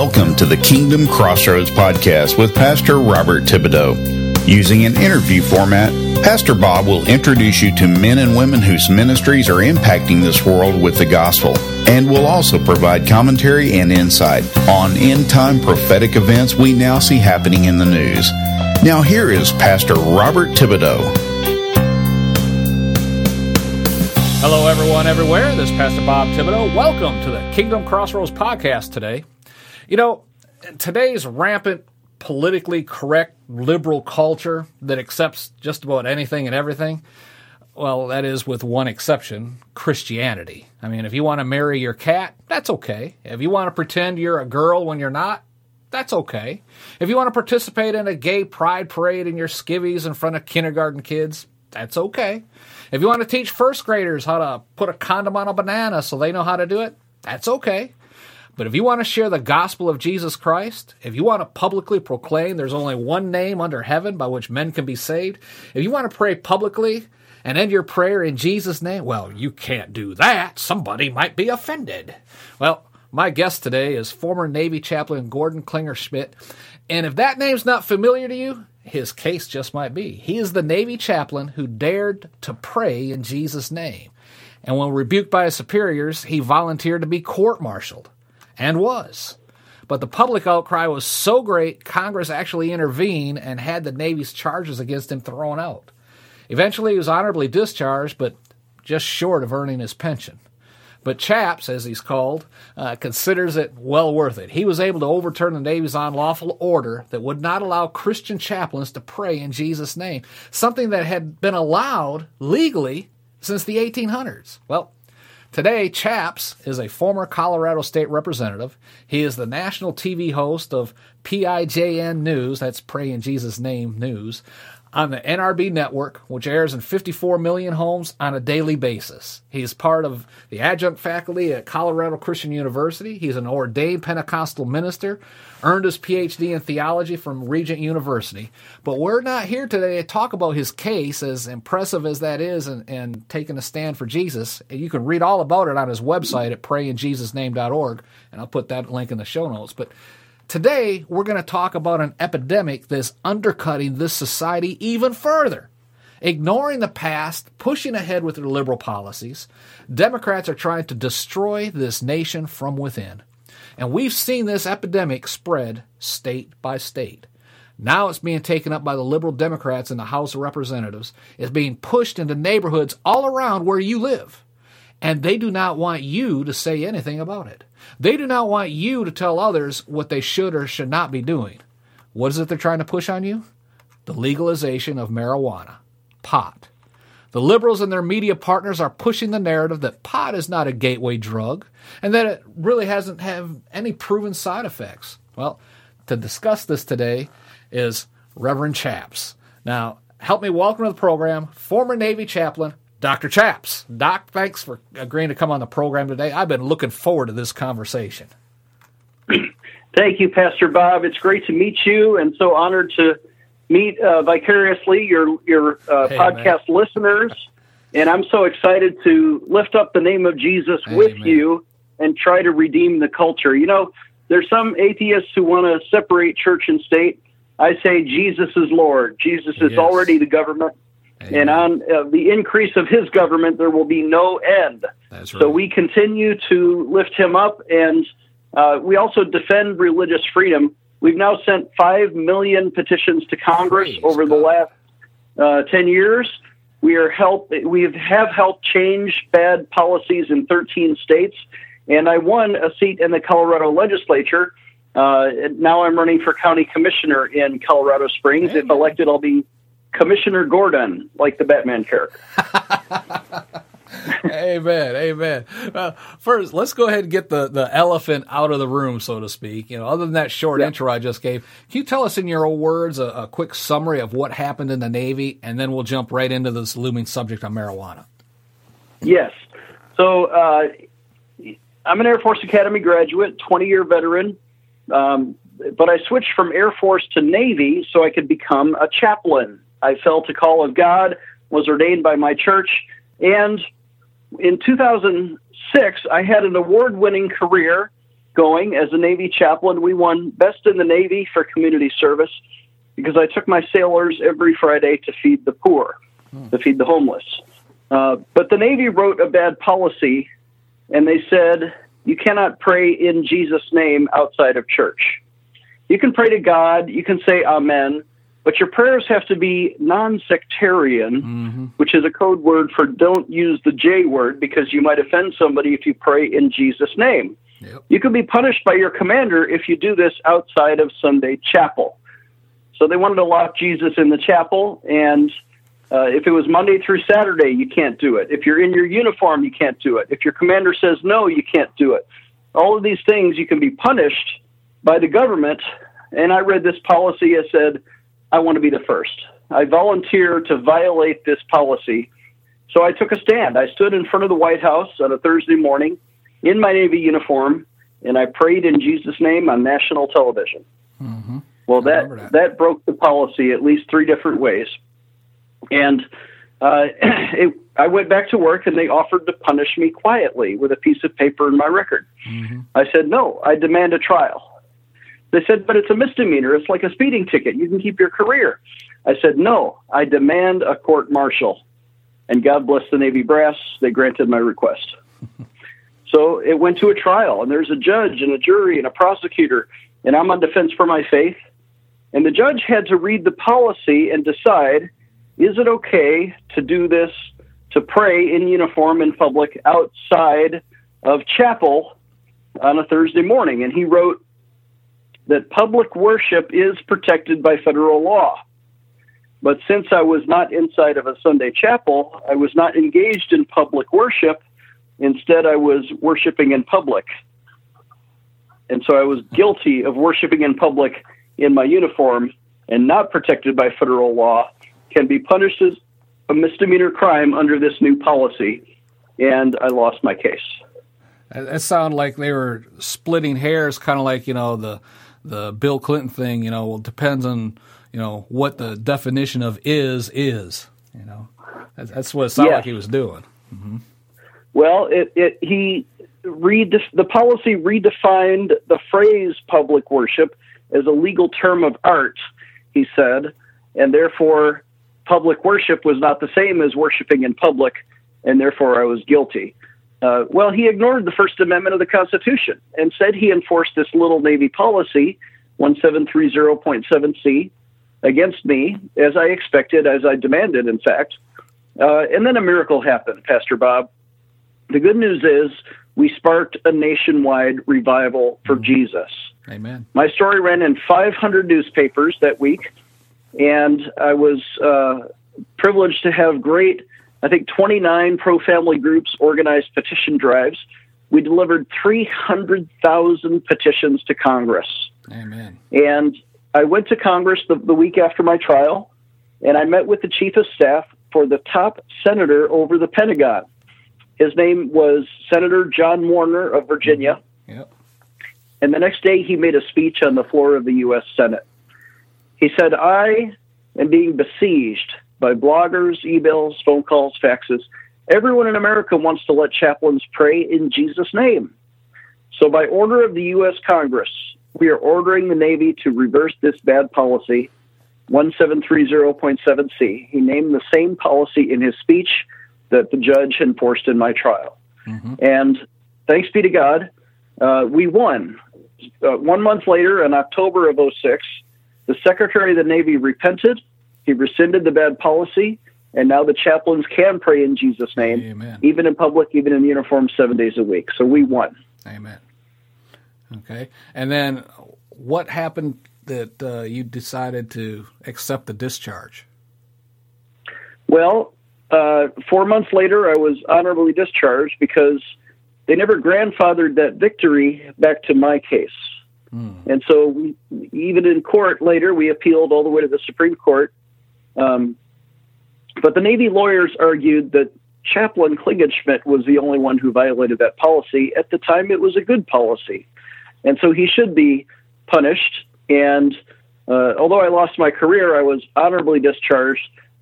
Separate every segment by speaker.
Speaker 1: Welcome to the Kingdom Crossroads podcast with Pastor Robert Thibodeau. Using an interview format, Pastor Bob will introduce you to men and women whose ministries are impacting this world with the gospel, and will also provide commentary and insight on end-time prophetic events we now see happening in the news. Now here is Pastor Robert Thibodeau.
Speaker 2: Hello everyone everywhere, this is Pastor Bob Thibodeau. Welcome to the Kingdom Crossroads podcast today. You know, today's rampant, politically correct liberal culture that accepts just about anything and everything, well, that is with one exception, Christianity. I mean, if you want to marry your cat, that's okay. If you want to pretend you're a girl when you're not, that's okay. If you want to participate in a gay pride parade in your skivvies in front of kindergarten kids, that's okay. If you want to teach first graders how to put a condom on a banana so they know how to do it, that's okay. But if you want to share the gospel of Jesus Christ, if you want to publicly proclaim there's only one name under heaven by which men can be saved, if you want to pray publicly and end your prayer in Jesus' name, well, you can't do that. Somebody might be offended. Well, my guest today is former Navy chaplain Gordon Klinger-Schmidt, and if that name's not familiar to you, his case just might be. He is the Navy chaplain who dared to pray in Jesus' name. And when rebuked by his superiors, he volunteered to be court-martialed. And was. But the public outcry was so great, Congress actually intervened and had the Navy's charges against him thrown out. Eventually, he was honorably discharged, but just short of earning his pension. But Chaps, as he's called, considers it well worth it. He was able to overturn the Navy's unlawful order that would not allow Christian chaplains to pray in Jesus' name, something that had been allowed legally since the 1800s. Well, today, Chaps is a former Colorado State representative. He is the national TV host of PIJN News, that's Pray in Jesus' Name News, on the NRB network, which airs in 54 million homes on a daily basis. He is part of the adjunct faculty at Colorado Christian University. He's an ordained Pentecostal minister, earned his PhD in theology from Regent University. But we're not here today to talk about his case, as impressive as that is, and taking a stand for Jesus. You can read all about it on his website at prayinjesusname.org, and I'll put that link in the show notes. But today, we're going to talk about an epidemic that's undercutting this society even further. Ignoring the past, pushing ahead with their liberal policies, Democrats are trying to destroy this nation from within. And we've seen this epidemic spread state by state. Now it's being taken up by the liberal Democrats in the House of Representatives. It's being pushed into neighborhoods all around where you live. And they do not want you to say anything about it. They do not want you to tell others what they should or should not be doing. What is it they're trying to push on you? The legalization of marijuana, pot. The liberals and their media partners are pushing the narrative that pot is not a gateway drug and that it really hasn't had any proven side effects. Well, to discuss this today is Reverend Chaps. Now, help me welcome to the program, former Navy chaplain, Dr. Chaps. Doc, thanks for agreeing to come on the program today. I've been looking forward to this conversation.
Speaker 3: Thank you, Pastor Bob. It's great to meet you, and so honored to meet vicariously your podcast listeners. And I'm so excited to lift up the name of Jesus with you and try to redeem the culture. You know, there's some atheists who want to separate church and state. I say Jesus is Lord. Jesus is already the government. Amen. And on the increase of his government, there will be no end. That's right. So we continue to lift him up, and we also defend religious freedom. We've now sent 5 million petitions to Congress over the last 10 years. We have helped change bad policies in 13 states, and I won a seat in the Colorado legislature. Now I'm running for county commissioner in Colorado Springs. Amen. If elected, I'll be Commissioner Gordon, like the Batman character.
Speaker 2: Amen, amen. First, let's go ahead and get the elephant out of the room, so to speak. You know, other than that short intro I just gave, can you tell us in your own words a quick summary of what happened in the Navy, and then we'll jump right into this looming subject on marijuana?
Speaker 3: Yes. So I'm an Air Force Academy graduate, 20-year veteran, but I switched from Air Force to Navy so I could become a chaplain. I felt a call of God, was ordained by my church, and in 2006, I had an award-winning career going as a Navy chaplain. We won Best in the Navy for community service because I took my sailors every Friday to feed the poor, to feed the homeless. But the Navy wrote a bad policy, and they said, you cannot pray in Jesus' name outside of church. You can pray to God, you can say amen, but your prayers have to be non-sectarian, which is a code word for don't use the J word because you might offend somebody if you pray in Jesus' name. Yep. You could be punished by your commander if you do this outside of Sunday chapel. So they wanted to lock Jesus in the chapel, and if it was Monday through Saturday, you can't do it. If you're in your uniform, you can't do it. If your commander says no, you can't do it. All of these things, you can be punished by the government. And I read this policy. I said, I want to be the first. I volunteer to violate this policy. So I took a stand. I stood in front of the White House on a Thursday morning in my Navy uniform, and I prayed in Jesus' name on national television. Mm-hmm. Well, that broke the policy at least 3 different ways. And I went back to work, and they offered to punish me quietly with a piece of paper in my record. Mm-hmm. I said, no, I demand a trial. They said, but it's a misdemeanor. It's like a speeding ticket. You can keep your career. I said, no, I demand a court-martial. And God bless the Navy brass. They granted my request. So it went to a trial, and there's a judge and a jury and a prosecutor, and I'm on defense for my faith. And the judge had to read the policy and decide, is it okay to do this, to pray in uniform in public outside of chapel on a Thursday morning? And he wrote that public worship is protected by federal law. But since I was not inside of a Sunday chapel, I was not engaged in public worship. Instead, I was worshiping in public. And so I was guilty of worshiping in public in my uniform and not protected by federal law, can be punished as a misdemeanor crime under this new policy. And I lost my case.
Speaker 2: That sounded like they were splitting hairs, kind of like, the Bill Clinton thing, well, it depends on, what the definition of is, That's what it sounded like he was doing. Mm-hmm.
Speaker 3: Well, the policy redefined the phrase public worship as a legal term of art, he said, and therefore public worship was not the same as worshiping in public, and therefore I was guilty. Well, he ignored the First Amendment of the Constitution and said he enforced this little Navy policy, 1730.7c, against me, as I expected, as I demanded, in fact. And then a miracle happened, Pastor Bob. The good news is we sparked a nationwide revival for Jesus.
Speaker 2: Amen.
Speaker 3: My story ran in 500 newspapers that week, and I was privileged to have 29 pro-family groups organized petition drives. We delivered 300,000 petitions to Congress.
Speaker 2: Amen.
Speaker 3: And I went to Congress the week after my trial, and I met with the chief of staff for the top senator over the Pentagon. His name was Senator John Warner of Virginia.
Speaker 2: Yep.
Speaker 3: And the next day he made a speech on the floor of the U.S. Senate. He said, I am being besieged by bloggers, emails, phone calls, faxes. Everyone in America wants to let chaplains pray in Jesus' name. So by order of the U.S. Congress, we are ordering the Navy to reverse this bad policy, 1730.7c. He named the same policy in his speech that the judge enforced in my trial. Mm-hmm. And thanks be to God, we won. 1 month later, in October of 2006, the Secretary of the Navy repented. He rescinded the bad policy, and now the chaplains can pray in Jesus' name, Amen. Even in public, even in uniform, 7 days a week. So we won.
Speaker 2: Amen. Okay. And then what happened that you decided to accept the discharge?
Speaker 3: Well, 4 months later, I was honorably discharged because they never grandfathered that victory back to my case. And so even in court later, we appealed all the way to the Supreme Court. But the Navy lawyers argued that Chaplain Klingenschmitt was the only one who violated that policy. At the time, it was a good policy. And so he should be punished. And although I lost my career, I was honorably discharged.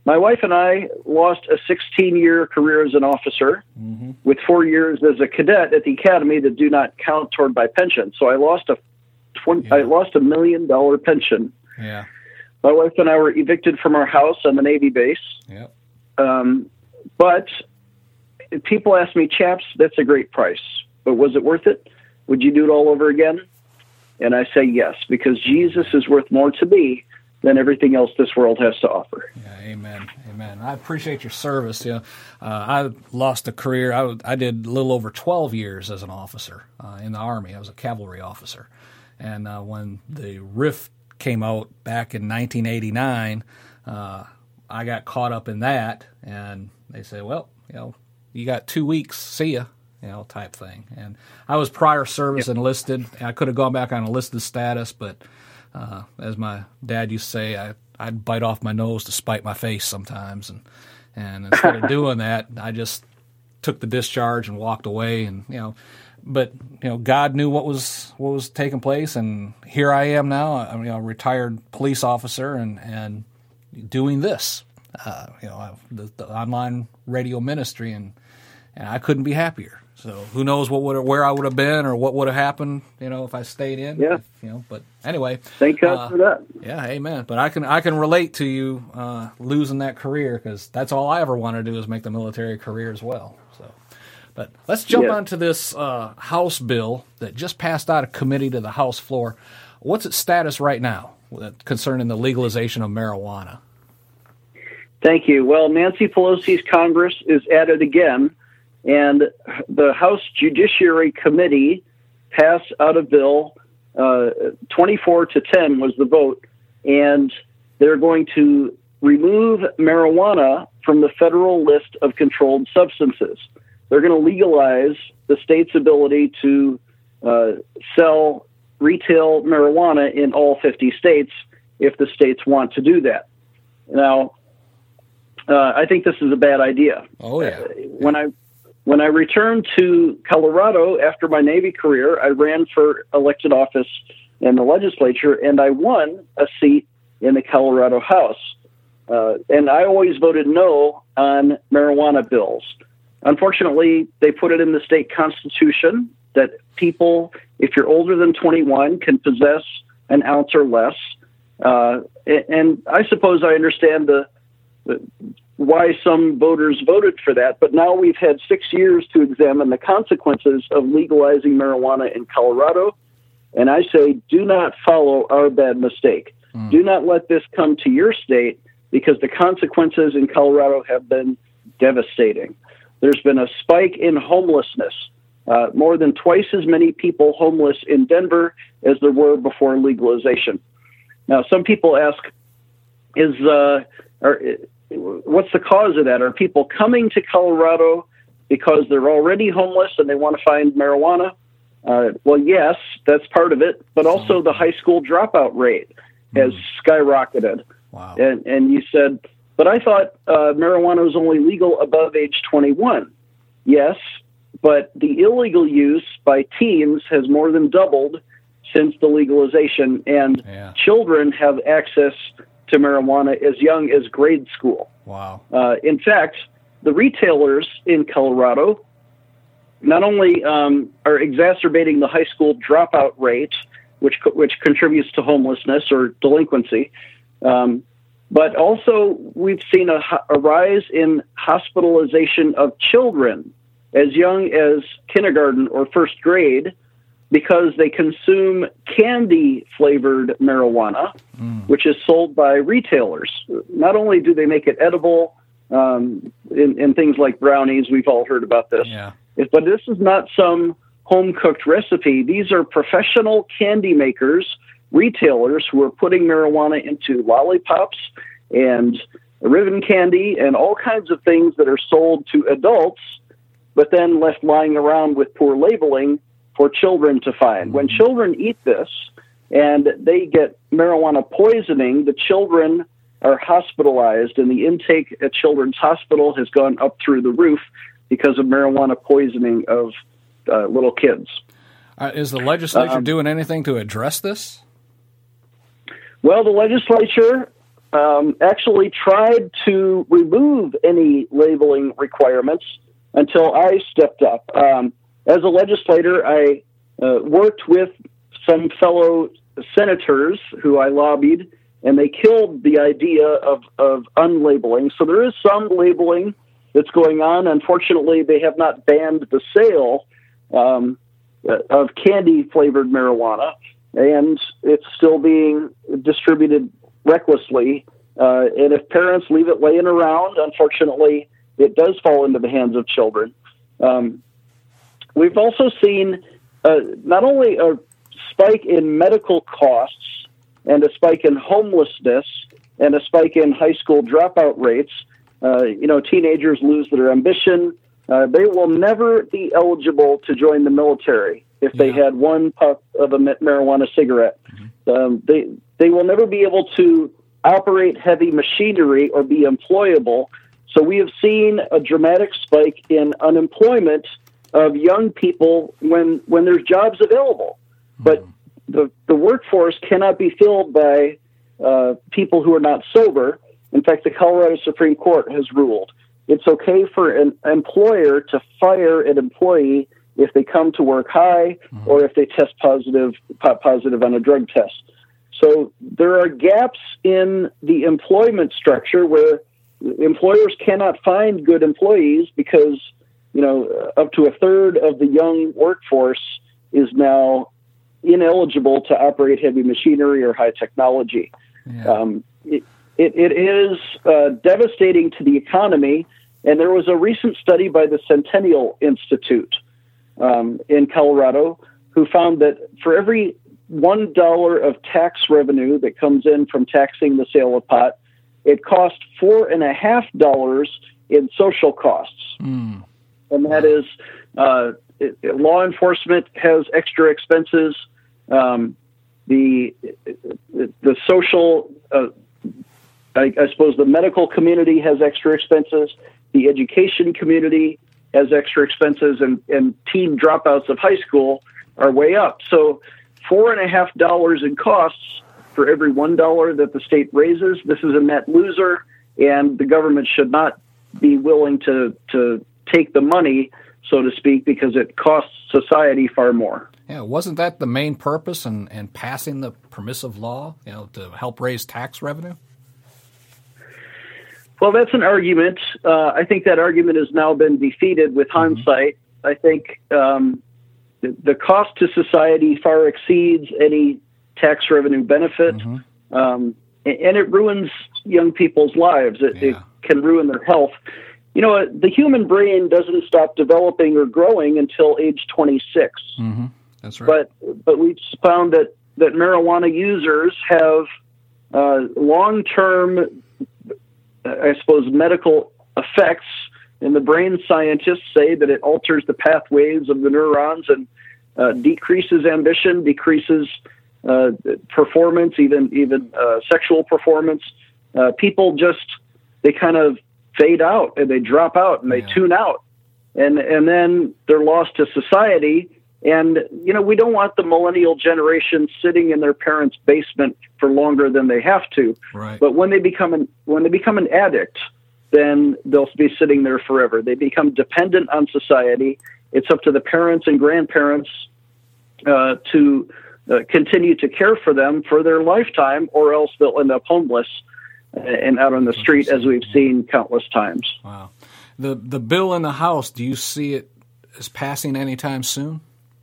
Speaker 3: my wife and I lost a 16-year career as an officer with 4 years as a cadet at the academy that do not count toward my pension. So I lost $1 million pension.
Speaker 2: Yeah.
Speaker 3: My wife and I were evicted from our house on the Navy base.
Speaker 2: Yep.
Speaker 3: But people ask me, chaps, that's a great price, but was it worth it? Would you do it all over again? And I say yes, because Jesus is worth more to me than everything else this world has to offer.
Speaker 2: Yeah, amen, amen. I appreciate your service. I lost a career. I did a little over 12 years as an officer in the Army. I was a cavalry officer. And when the rift came out back in 1989, I got caught up in that, and they said, well, you got 2 weeks, see ya, type thing. And I was prior service enlisted. I could have gone back on enlisted status, but as my dad used to say, I'd bite off my nose to spite my face sometimes, and instead of doing that, I just took the discharge and walked away. And but God knew what was taking place, and here I am now. I'm a retired police officer and doing this, the online radio ministry, and I couldn't be happier. So who knows where I would have been or what would have happened, if I stayed in.
Speaker 3: Yeah.
Speaker 2: But anyway.
Speaker 3: Thank God for that.
Speaker 2: Yeah, amen. But I can relate to you losing that career, because that's all I ever wanted to do is make the military career as well. So, but let's jump onto this House bill that just passed out of committee to the House floor. What's its status right now concerning the legalization of marijuana?
Speaker 3: Thank you. Well, Nancy Pelosi's Congress is at it again. And the House Judiciary Committee passed out a bill, 24-10 was the vote, and they're going to remove marijuana from the federal list of controlled substances. They're going to legalize the state's ability to sell retail marijuana in all 50 states if the states want to do that. Now, I think this is a bad idea.
Speaker 2: Oh, yeah.
Speaker 3: When I returned to Colorado after my Navy career, I ran for elected office in the legislature, and I won a seat in the Colorado House. And I always voted no on marijuana bills. Unfortunately, they put it in the state constitution that people, if you're older than 21, can possess an ounce or less. And I suppose I understand why some voters voted for that, but now we've had 6 years to examine the consequences of legalizing marijuana in Colorado, and I say do not follow our bad mistake. Do not let this come to your state, because the consequences in Colorado have been devastating. There's been a spike in homelessness, more than twice as many people homeless in Denver as there were before legalization. Now, some people ask, what's the cause of that? Are people coming to Colorado because they're already homeless and they want to find marijuana? Well, yes, that's part of it, but also the high school dropout rate has skyrocketed.
Speaker 2: Wow.
Speaker 3: And you said, but I thought marijuana was only legal above age 21. Yes, but the illegal use by teens has more than doubled since the legalization, and children have access to marijuana as young as grade school.
Speaker 2: Wow.
Speaker 3: In fact, the retailers in Colorado not only are exacerbating the high school dropout rate, which contributes to homelessness or delinquency, but also we've seen a rise in hospitalization of children as young as kindergarten or first grade, because they consume candy-flavored marijuana, which is sold by retailers. Not only do they make it edible in things like brownies, we've all heard about this, but this is not some home-cooked recipe. These are professional candy makers, retailers, who are putting marijuana into lollipops and ribbon candy and all kinds of things that are sold to adults, but then left lying around with poor labeling for children to find. When children eat this and they get marijuana poisoning, the children are hospitalized, and the intake at Children's Hospital has gone up through the roof because of marijuana poisoning of little kids.
Speaker 2: Is the legislature doing anything to address this?
Speaker 3: Well, the legislature actually tried to remove any labeling requirements until I stepped up. As a legislator, I worked with some fellow senators who I lobbied, and they killed the idea of unlabeling. So there is some labeling that's going on. Unfortunately, they have not banned the sale of candy-flavored marijuana, and it's still being distributed recklessly. And if parents leave it laying around, unfortunately, it does fall into the hands of children. We've also seen not only a spike in medical costs and a spike in homelessness and a spike in high school dropout rates. Teenagers lose their ambition. They will never be eligible to join the military if they had one puff of a marijuana cigarette. They will never be able to operate heavy machinery or be employable. So we have seen a dramatic spike in unemployment of young people when there's jobs available. But the workforce cannot be filled by people who are not sober. In fact, the Colorado Supreme Court has ruled it's okay for an employer to fire an employee if they come to work high or if they test positive on a drug test. So there are gaps in the employment structure where employers cannot find good employees because, up to a third of the young workforce is now ineligible to operate heavy machinery or high technology. Yeah. It is devastating to the economy, and there was a recent study by the Centennial Institute in Colorado who found that for every $1 of tax revenue that comes in from taxing the sale of pot, it costs $4.50 in social costs. And that is law enforcement has extra expenses. The social, I suppose the medical community has extra expenses. The education community has extra expenses, and teen dropouts of high school are way up. So $4.50 in costs for every $1 that the state raises. This is a net loser, and the government should not be willing to take the money, so to speak, because it costs society far more.
Speaker 2: Yeah, wasn't that the main purpose in passing the permissive law, to help raise tax revenue?
Speaker 3: Well, that's an argument. I think that argument has now been defeated with hindsight. I think the cost to society far exceeds any tax revenue benefit, and it ruins young people's lives. It can ruin their health. The human brain doesn't stop developing or growing until age 26.
Speaker 2: That's right.
Speaker 3: But we've found that marijuana users have long-term, I suppose, medical effects. And the brain scientists say that it alters the pathways of the neurons and decreases ambition, decreases performance, even sexual performance. People they kind of fade out and they drop out and they tune out, and then they're lost to society. And we don't want the millennial generation sitting in their parents' basement for longer than they have to.
Speaker 2: Right.
Speaker 3: But when they become an addict, then they'll be sitting there forever. They become dependent on society. It's up to the parents and grandparents to continue to care for them for their lifetime, or else they'll end up homeless and out on the street, as we've seen countless times.
Speaker 2: Wow. The bill in the House, do you see it as passing anytime soon?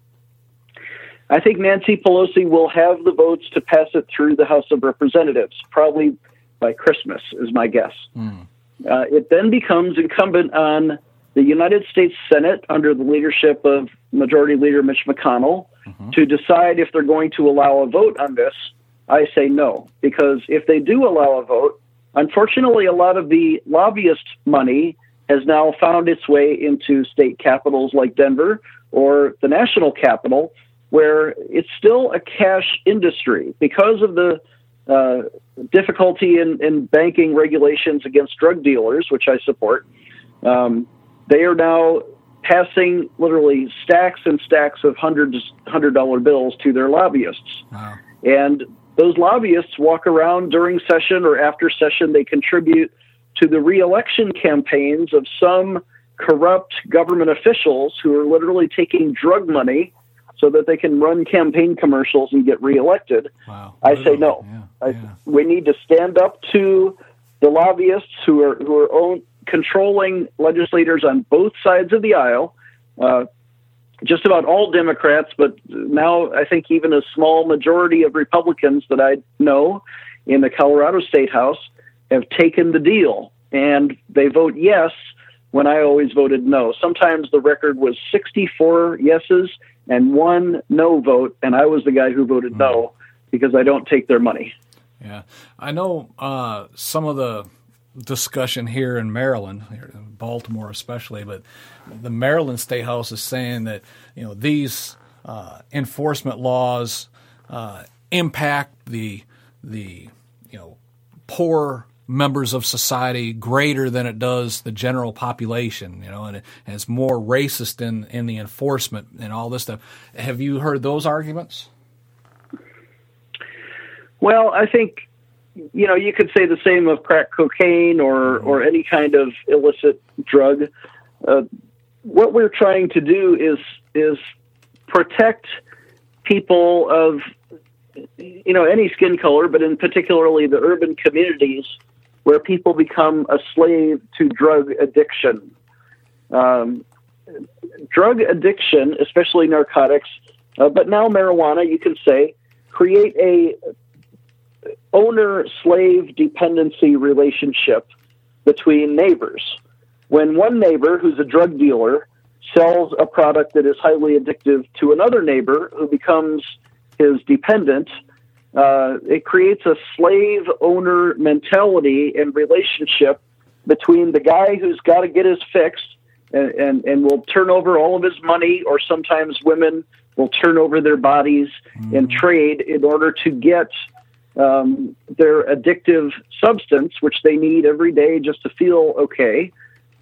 Speaker 3: I think Nancy Pelosi will have the votes to pass it through the House of Representatives, probably by Christmas, is my guess. It then becomes incumbent on the United States Senate, under the leadership of Majority Leader Mitch McConnell, to decide if they're going to allow a vote on this. I say no, because if they do allow a vote, unfortunately, a lot of the lobbyist money has now found its way into state capitals like Denver or the national capital, where it's still a cash industry because of the difficulty in banking regulations against drug dealers, which I support. They are now passing literally stacks and stacks of $100 bills to their lobbyists.
Speaker 2: Wow.
Speaker 3: And those lobbyists walk around during session or after session. They contribute to the reelection campaigns of some corrupt government officials who are literally taking drug money so that they can run campaign commercials and get reelected.
Speaker 2: Wow.
Speaker 3: I say no. We need to stand up to the lobbyists who are controlling legislators on both sides of the aisle. Just about all Democrats, but now I think even a small majority of Republicans that I know in the Colorado State House have taken the deal, and they vote yes when I always voted no. Sometimes the record was 64 yeses and 1 no vote, and I was the guy who voted no because I don't take their money.
Speaker 2: Yeah. I know some of the discussion here in Maryland, here in Baltimore especially, but the Maryland State House is saying that these enforcement laws impact the poor members of society greater than it does the general population, and it's more racist in the enforcement and all this stuff. Have you heard those arguments?
Speaker 3: Well, I think, you could say the same of crack cocaine or any kind of illicit drug. What we're trying to do is protect people of, any skin color, but in particularly the urban communities where people become a slave to drug addiction. Drug addiction, especially narcotics, but now marijuana, you can say, create a owner-slave dependency relationship between neighbors. When one neighbor, who's a drug dealer, sells a product that is highly addictive to another neighbor who becomes his dependent, it creates a slave-owner mentality and relationship between the guy who's got to get his fix and will turn over all of his money, or sometimes women will turn over their bodies and trade in order to get their addictive substance, which they need every day just to feel okay.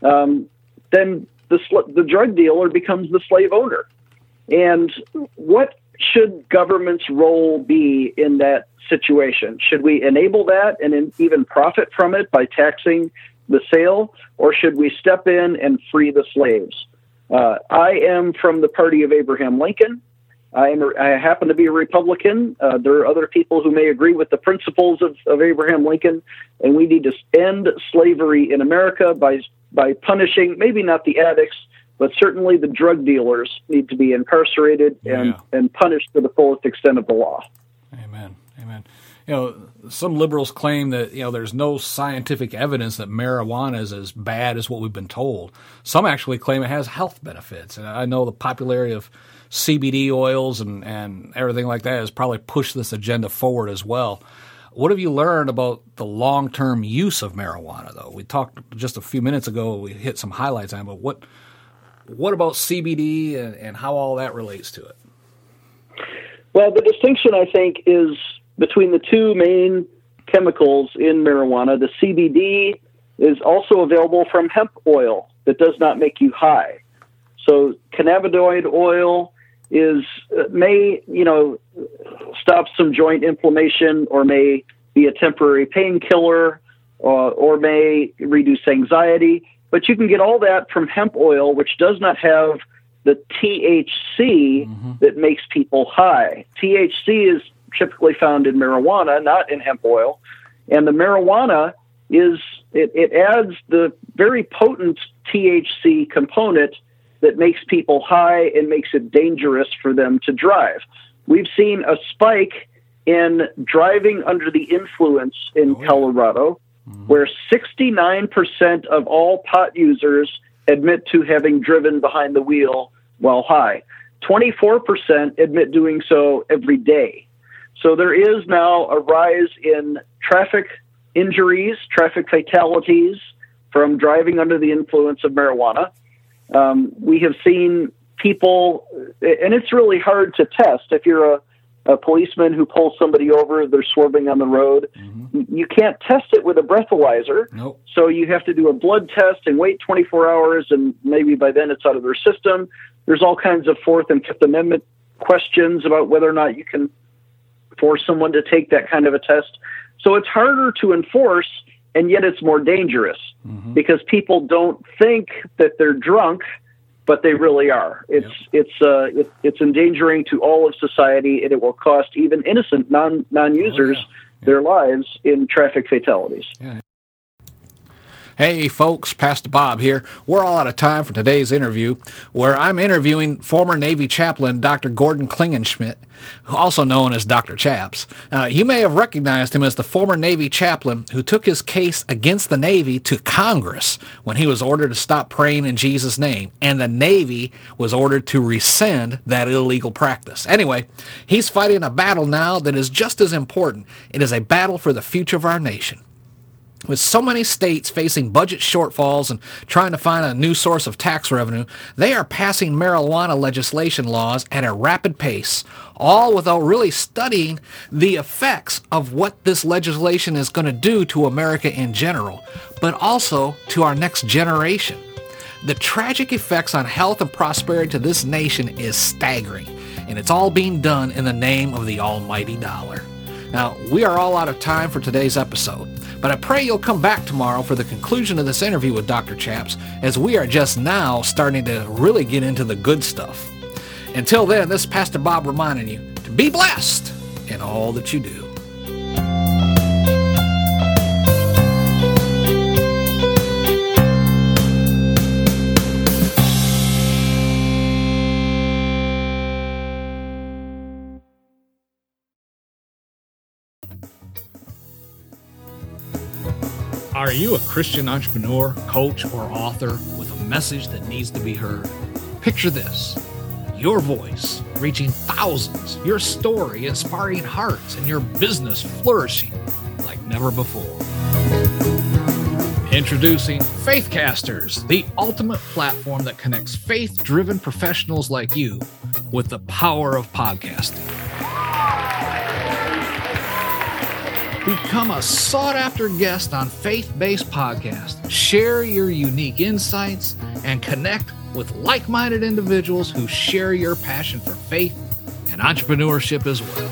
Speaker 3: Then the drug dealer becomes the slave owner. And what should government's role be in that situation? Should we enable that and even profit from it by taxing the sale, or should we step in and free the slaves? I am from the party of Abraham Lincoln. I happen to be a Republican. There are other people who may agree with the principles of Abraham Lincoln, and we need to end slavery in America by punishing, maybe not the addicts, but certainly the drug dealers need to be incarcerated and punished to the fullest extent of the law.
Speaker 2: Amen. Amen. Some liberals claim that, there's no scientific evidence that marijuana is as bad as what we've been told. Some actually claim it has health benefits. And I know the popularity of CBD oils and everything like that has probably pushed this agenda forward as well. What have you learned about the long-term use of marijuana, though? We talked just a few minutes ago, we hit some highlights on it, but what about CBD and how all that relates to it?
Speaker 3: Well, the distinction, I think, is between the two main chemicals in marijuana. The CBD is also available from hemp oil that does not make you high. So cannabinoid oil may stop some joint inflammation, or may be a temporary painkiller, or may reduce anxiety. But you can get all that from hemp oil, which does not have the THC that makes people high. THC is typically found in marijuana, not in hemp oil. And the marijuana it adds the very potent THC component that makes people high and makes it dangerous for them to drive. We've seen a spike in driving under the influence in Colorado, where 69% of all pot users admit to having driven behind the wheel while high. 24% admit doing so every day. So there is now a rise in traffic injuries, traffic fatalities from driving under the influence of marijuana. We have seen people, and it's really hard to test. If you're a policeman who pulls somebody over, they're swerving on the road, you can't test it with a breathalyzer.
Speaker 2: Nope.
Speaker 3: So you have to do a blood test and wait 24 hours, and maybe by then it's out of their system. There's all kinds of Fourth and Fifth Amendment questions about whether or not you can force someone to take that kind of a test. So it's harder to enforce, and yet it's more dangerous because people don't think that they're drunk, but they really are. It's endangering to all of society, and it will cost even innocent non-users their lives in traffic fatalities.
Speaker 2: Yeah. Hey folks, Pastor Bob here. We're all out of time for today's interview, where I'm interviewing former Navy chaplain Dr. Gordon Klingenschmitt, also known as Dr. Chaps. You may have recognized him as the former Navy chaplain who took his case against the Navy to Congress when he was ordered to stop praying in Jesus' name, and the Navy was ordered to rescind that illegal practice. Anyway, he's fighting a battle now that is just as important. It is a battle for the future of our nation. With so many states facing budget shortfalls and trying to find a new source of tax revenue, they are passing marijuana legislation laws at a rapid pace, all without really studying the effects of what this legislation is going to do to America in general, but also to our next generation. The tragic effects on health and prosperity to this nation is staggering, and it's all being done in the name of the almighty dollar. Now, we are all out of time for today's episode, but I pray you'll come back tomorrow for the conclusion of this interview with Dr. Chaps, as we are just now starting to really get into the good stuff. Until then, this is Pastor Bob reminding you to be blessed in all that you do. Are you a Christian entrepreneur, coach, or author with a message that needs to be heard? Picture this: your voice reaching thousands, your story inspiring hearts, and your business flourishing like never before. Introducing Faithcasters, the ultimate platform that connects faith-driven professionals like you with the power of podcasting. Become a sought-after guest on faith-based podcasts. Share your unique insights and connect with like-minded individuals who share your passion for faith and entrepreneurship as well.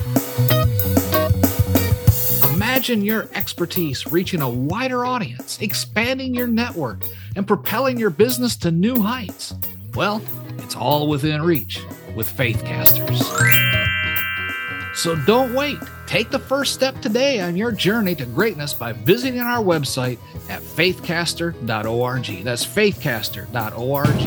Speaker 2: Imagine your expertise reaching a wider audience, expanding your network, and propelling your business to new heights. Well, it's all within reach with Faithcasters. So don't wait. Take the first step today on your journey to greatness by visiting our website at faithcaster.org. That's faithcaster.org.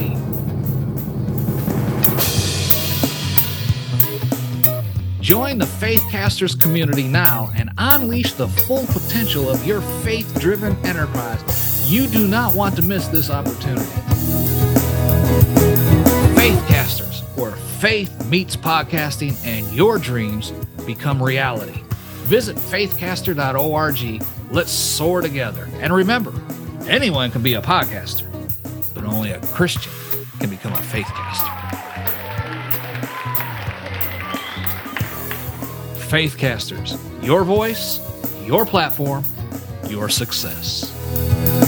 Speaker 2: Join the Faithcasters community now and unleash the full potential of your faith-driven enterprise. You do not want to miss this opportunity. Faithcasters, where faith meets podcasting and your dreams become reality. Visit faithcaster.org. Let's soar together. And remember, anyone can be a podcaster, but only a Christian can become a Faithcaster. Faithcasters, your voice, your platform, your success.